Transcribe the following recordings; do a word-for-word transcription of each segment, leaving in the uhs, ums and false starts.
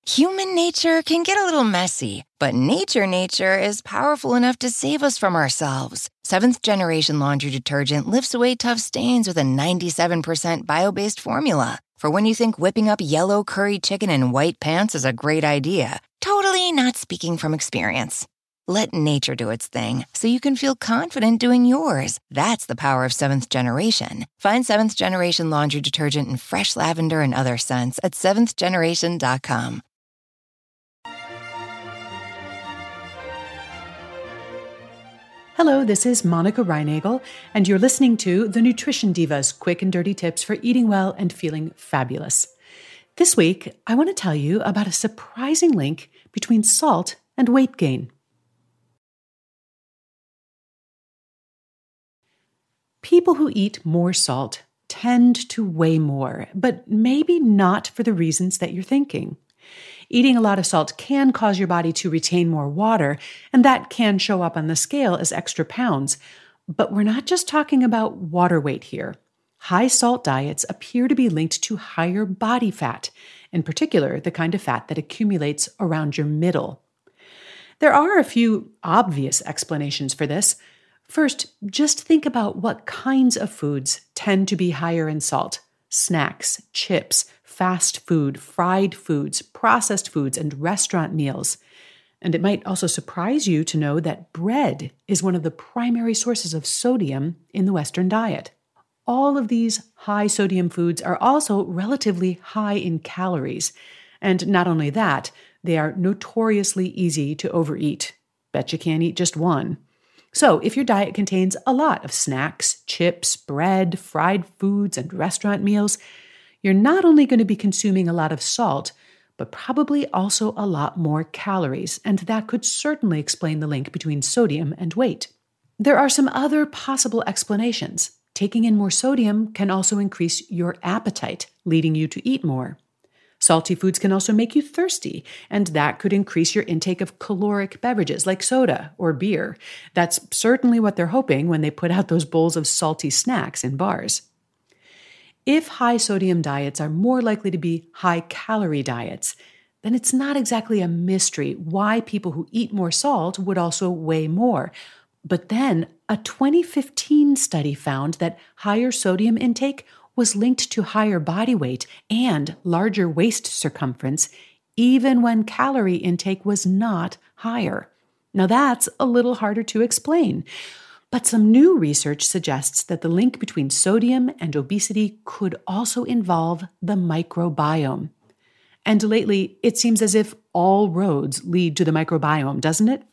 Human nature can get a little messy, but nature nature is powerful enough to save us from ourselves. Seventh Generation Laundry Detergent lifts away tough stains with a ninety-seven percent bio-based formula. For when you think whipping up yellow curry chicken in white pants is a great idea. Totally not speaking from experience. Let nature do its thing so you can feel confident doing yours. That's the power of Seventh Generation. Find Seventh Generation Laundry Detergent in fresh lavender and other scents at seventh generation dot com. Hello, this is Monica Reinagel, and you're listening to The Nutrition Divas, quick and dirty tips for eating well and feeling fabulous. This week, I want to tell you about a surprising link between salt and weight gain. People who eat more salt tend to weigh more, but maybe not for the reasons that you're thinking. Eating a lot of salt can cause your body to retain more water, and that can show up on the scale as extra pounds. But we're not just talking about water weight here. High salt diets appear to be linked to higher body fat, in particular, the kind of fat that accumulates around your middle. There are a few obvious explanations for this. First, just think about what kinds of foods tend to be higher in salt. Snacks, chips, fast food, fried foods, processed foods, and restaurant meals. And it might also surprise you to know that bread is one of the primary sources of sodium in the Western diet. All of these high sodium foods are also relatively high in calories. And not only that, they are notoriously easy to overeat. Bet you can't eat just one. So if your diet contains a lot of snacks, chips, bread, fried foods, and restaurant meals, you're not only going to be consuming a lot of salt, but probably also a lot more calories, and that could certainly explain the link between sodium and weight. There are some other possible explanations. Taking in more sodium can also increase your appetite, leading you to eat more. Salty foods can also make you thirsty, and that could increase your intake of caloric beverages like soda or beer. That's certainly what they're hoping when they put out those bowls of salty snacks in bars. If high-sodium diets are more likely to be high-calorie diets, then it's not exactly a mystery why people who eat more salt would also weigh more. But then, a twenty fifteen study found that higher sodium intake was linked to higher body weight and larger waist circumference, even when calorie intake was not higher. Now that's a little harder to explain. But some new research suggests that the link between sodium and obesity could also involve the microbiome. And lately, it seems as if all roads lead to the microbiome, doesn't it?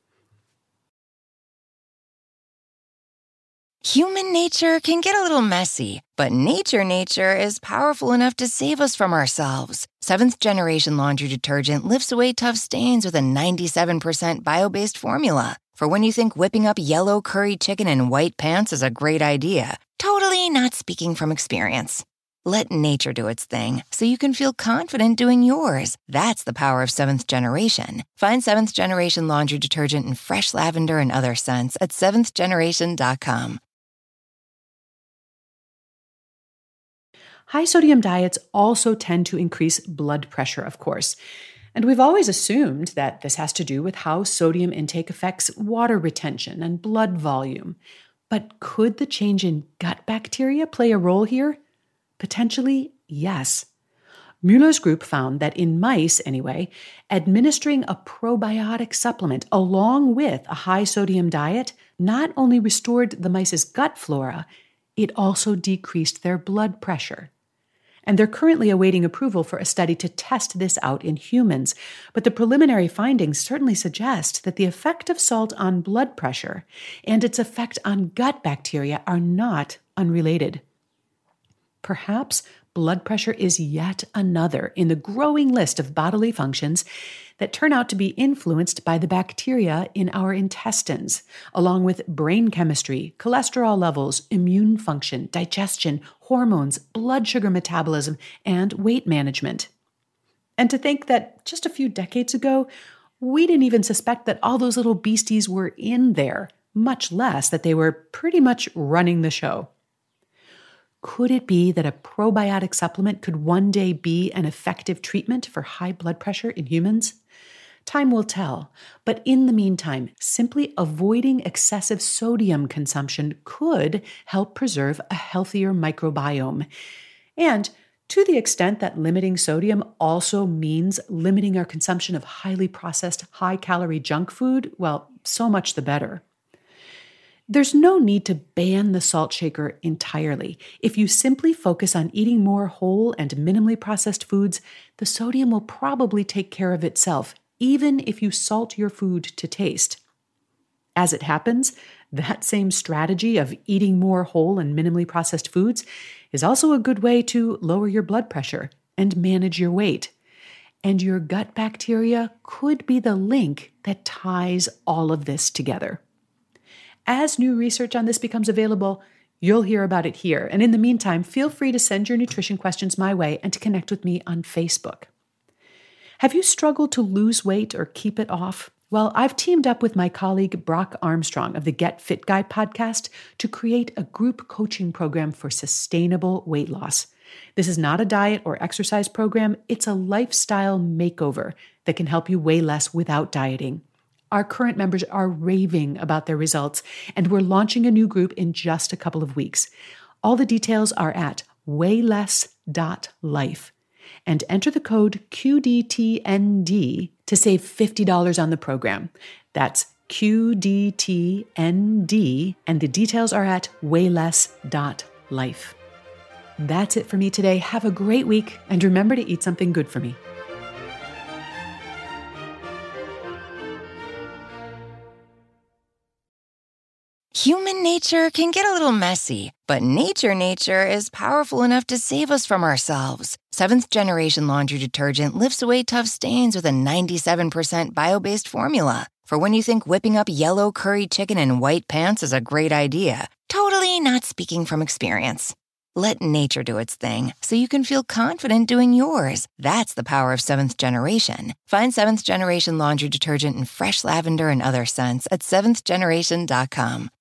Human nature can get a little messy, but nature nature is powerful enough to save us from ourselves. Seventh Generation Laundry Detergent lifts away tough stains with a ninety-seven percent bio-based formula. For when you think whipping up yellow curry chicken in white pants is a great idea. Totally not speaking from experience. Let nature do its thing so you can feel confident doing yours. That's the power of Seventh Generation. Find Seventh Generation Laundry Detergent in fresh lavender and other scents at seventh generation dot com. High-sodium diets also tend to increase blood pressure, of course. And we've always assumed that this has to do with how sodium intake affects water retention and blood volume. But could the change in gut bacteria play a role here? Potentially, yes. Müller's group found that in mice, anyway, administering a probiotic supplement along with a high-sodium diet not only restored the mice's gut flora, it also decreased their blood pressure. And they're currently awaiting approval for a study to test this out in humans. But the preliminary findings certainly suggest that the effect of salt on blood pressure and its effect on gut bacteria are not unrelated. Perhaps blood pressure is yet another in the growing list of bodily functions that turn out to be influenced by the bacteria in our intestines, along with brain chemistry, cholesterol levels, immune function, digestion, hormones, blood sugar metabolism, and weight management. And to think that just a few decades ago, we didn't even suspect that all those little beasties were in there, much less that they were pretty much running the show. Could it be that a probiotic supplement could one day be an effective treatment for high blood pressure in humans? Time will tell, but in the meantime, simply avoiding excessive sodium consumption could help preserve a healthier microbiome. And to the extent that limiting sodium also means limiting our consumption of highly processed, high-calorie junk food, well, so much the better. There's no need to ban the salt shaker entirely. If you simply focus on eating more whole and minimally processed foods, the sodium will probably take care of itself, even if you salt your food to taste. As it happens, that same strategy of eating more whole and minimally processed foods is also a good way to lower your blood pressure and manage your weight. And your gut bacteria could be the link that ties all of this together. As new research on this becomes available, you'll hear about it here. And in the meantime, feel free to send your nutrition questions my way and to connect with me on Facebook. Have you struggled to lose weight or keep it off? Well, I've teamed up with my colleague Brock Armstrong of the Get Fit Guy podcast to create a group coaching program for sustainable weight loss. This is not a diet or exercise program. It's a lifestyle makeover that can help you weigh less without dieting. Our current members are raving about their results, and we're launching a new group in just a couple of weeks. All the details are at weigh less dot life. And enter the code Q D T N D to save fifty dollars on the program. That's Q D T N D, and the details are at weigh less dot life. That's it for me today. Have a great week, and remember to eat something good for me. Human nature can get a little messy, but nature nature is powerful enough to save us from ourselves. Seventh Generation Laundry Detergent lifts away tough stains with a ninety-seven percent bio-based formula. For when you think whipping up yellow curry chicken in white pants is a great idea. Totally not speaking from experience. Let nature do its thing so you can feel confident doing yours. That's the power of Seventh Generation. Find Seventh Generation Laundry Detergent in fresh lavender and other scents at seventh generation dot com.